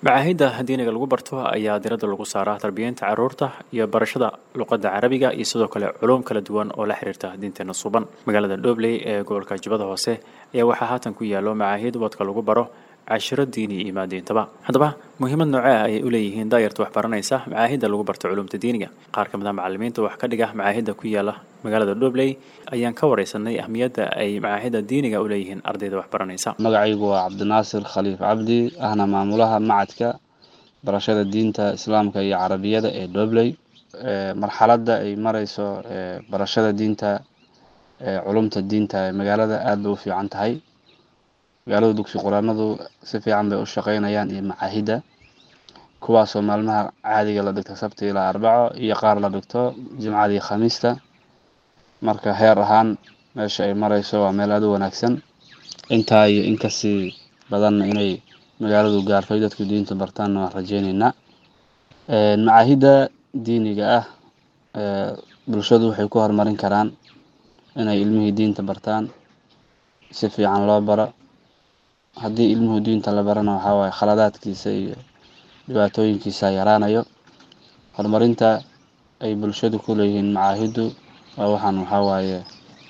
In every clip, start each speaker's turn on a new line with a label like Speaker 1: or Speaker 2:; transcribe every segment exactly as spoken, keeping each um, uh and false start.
Speaker 1: macaahidda diiniga lagu barto ayaa diiradda lagu saaraa tarbiyinta carruurta iyo barashada luqadda carabiga iyo sidoo kale culuum kala duwan oo la xiriirta diinteena suban. magaalada Dhobley ee gobolka Jubbada Hoose ayaa waxaa haatan ku yaalo macaahid wadka lagu baro cashiro diini iyo maadiintaba. haddaba muhiimad noocee ah ayay u leeyihiin daayarta wax baranaysa macaahidda lagu barto culuumta diiniga. qaar ka mid ah macallimiinta wax ka dhiga macaahidda ku yaala magaalada Dhobley ayaan ka wareysanay ahmiyadda ay macaahidda diiniga u leeyihiin ardayda wax baranaysa.
Speaker 2: magacaygu waa Cabdinaasir Khaliif Cabdi, ahna maamulaha macadka barashada diinta islaamka iyo carabiyada ee Dhobley. marxaladda ay marayso barashada diinta culuumta diinta ee magaalada aad bay u fiican tahay. magaalada dugsi quraanadu si fiican bay u shaqeynayaan iyo macaahidda kuwaas oo maalmaha caadiga la dhigto sabti ilaa arbaco iyo qaar la dhigto jimcada iyo khamiista. marka heer ahaan meesha ay marayso waa meel aad u wanaagsan. intaa iyo in kasii badan inay magaaladu gaarto dadku diinta bartaan waan rajeynaynaa. macaahidda diiniga ah bulshadu waxay ku horumarin karaan inay ilmihii diinta bartaan si fiican loo baro. haddii ilmuhu diinta la barana waxaa waaye khaladaadkiisa iyo dhibaatooyinkiisa yaraanayo. horumarinta ay bulshadu ku leeyihiin macaahiddu waa waxaan waxaa waaye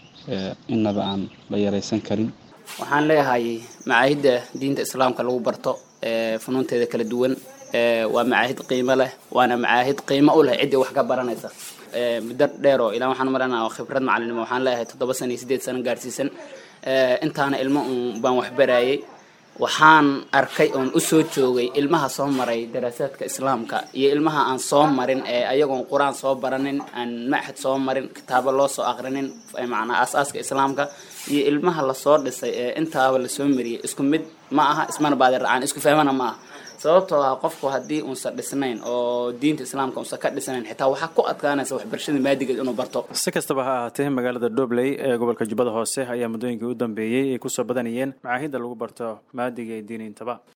Speaker 2: inaba aan la yareysan karin.
Speaker 3: waxaan leeyahay macaahidda diinta islaamka lagu barto funuunteeda kala duwan waa macaahid qiimo leh, waana macaahid qiimo u leh cidii wax ka baranaysa. muddo dheer oo ilaa waxaan maranayaa khibrad macalinimo waxaan leeyahay toddoba sano iyo siddeed sano gaarsiisan. intaana ilmo baan wax barayay. waxaan arkay oon u soo joogay ilmaha soo maray daraasaadka islaamka iyo ilmaha aan soo marin ee ayagoon quraan soo baranin, aan maxad soo marin, kitaabo loo soo aqrinin macnaa aasaaska islaamka, iyo ilmaha la soo dhisay ee intaaba la soo mariyay isku mid ma aha, ismana baadi racaan, isku fahmana ma aha. sababtoo ah qofku haddii uusan dhisnayn oo diinta islaamka uusan ka dhisnayn xitaa waxaa ku adkaanaysa waxbarashada maadigeed inuu barto.
Speaker 1: si kastaba ha ahaatee magaalada Dhobley ee gobolka Jubbada Hoose ayaa muddooyinkii u dambeeyay ay ku soo badanayeen macaahidda lagu barto maadiga iyo diiniintaba.